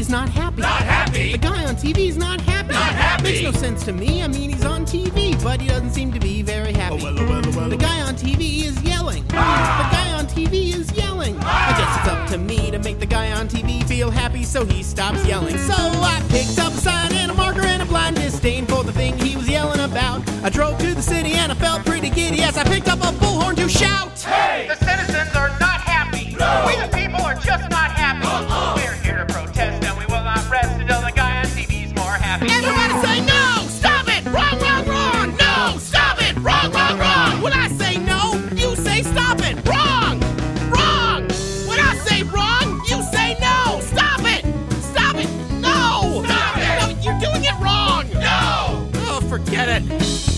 TV's not happy. Not happy. The guy on TV's not happy. Not happy. Makes no sense to me. I mean, he's on TV, but he doesn't seem to be very happy. The guy on TV is yelling. The guy on TV is yelling. I guess it's up to me to make the guy on TV feel happy, so he stops yelling. So I picked up a sign and a marker and a blind disdain for the thing he was yelling about. I drove to the city and I felt pretty giddy as I picked up a bullhorn to shout. Hey! The citizens are not happy. No. We the people are just not happy. We're here to protest and we will not rest until the guy on TV's more happy. Everybody say no! Stop it! Wrong, wrong, wrong! No! Stop it! Wrong, wrong, wrong! When I say no, you say stop it! Wrong! Wrong! When I say wrong, you say no! Stop it! Stop it! No! Stop it! No, you're doing it wrong! No! Oh, forget it.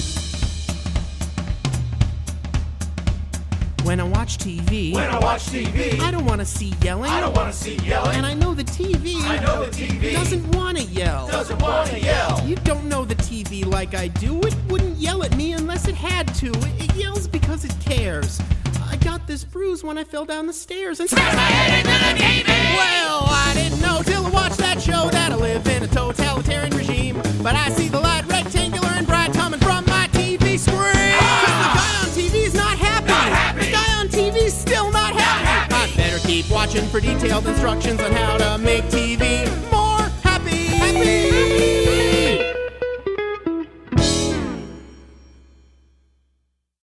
When I watch TV, I don't want to see yelling. And I know the TV, doesn't want to yell. You don't know the TV like I do. It wouldn't yell at me unless it had to. It yells because it cares. I got this bruise when I fell down the stairs and smashed my head into the TV. Well, I didn't know till I watched that show that I live in a totalitarian regime. But I see the light rectangular and bright coming from my TV screen. 'Cause the guy on TV's not happy. The guy on TV's still not happy. I better keep watching for detailed instructions on how to make TV more